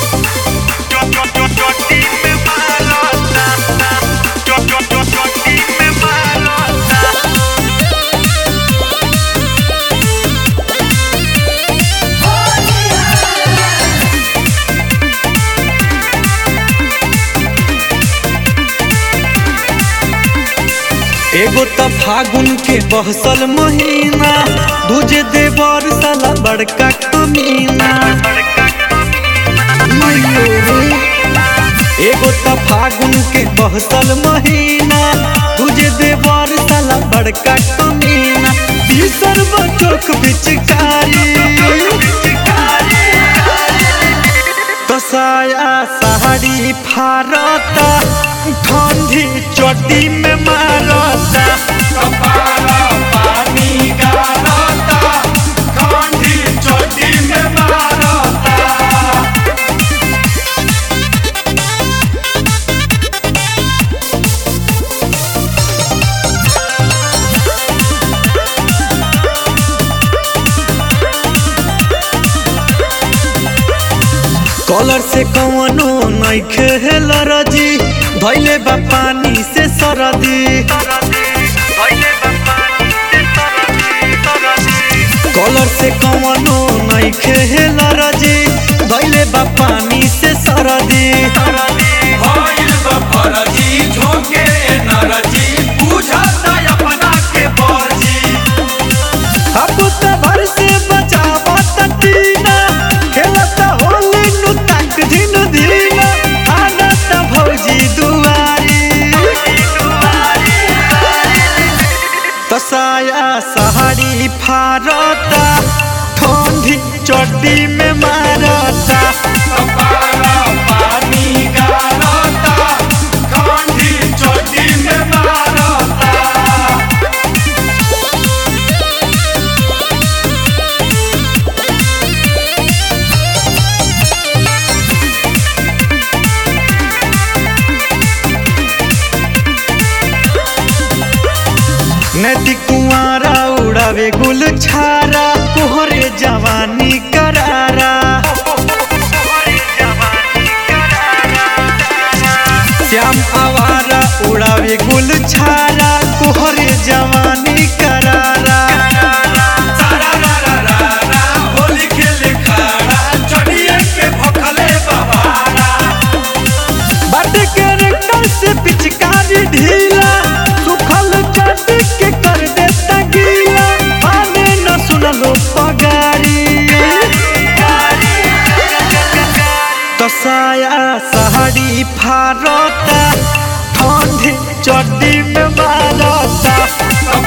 एगो त फागुन के बहसल महीना, दूजे देवर साला बड़का कमीना। एगो त फागुन के बहसल महीना, दूजे देवर साला बड़का कमीना। तीसर बचोक बिचकारी तसाया साड़ी फारता, ठंडी चोटी में मारता। कपाला पानी गारता, ठंडी चोटी में मारता। कलर से कवनो नइखे लरजी, धइले बा पानी से सरदी। कलर से कवनो नइखे लरजी, धइले बा पानी से सरदी। भइल बा फरजी, झोंके नरजी, बुझता अपना के बरजी। अब त भर से बचावा तीना, खेलता होली नु तक दिन दीना। आना त भौजी दुआरी तसाया साड़ी फारता, ठंडी चोटी में मारता। कपाला पानी गारता, ठंडी चोटी में मारता। नदी कुआरा उड़ावे गुल छारा, कोहरे जवानी करारा। श्याम आवारा उड़ावे गुल छारा, कोहरे जवानी करारा। सारा रा रा रा रा, होली खेले खाड़ा, चढ़िए के भोखले बहारा। बाटे कैरेक्टर से पिचकारी ढीला, सुखल चाटी के कर देता गीला। आने न सुनलो पगारी तसाया साड़ी फारता, ठंडी चड्डी में मारता।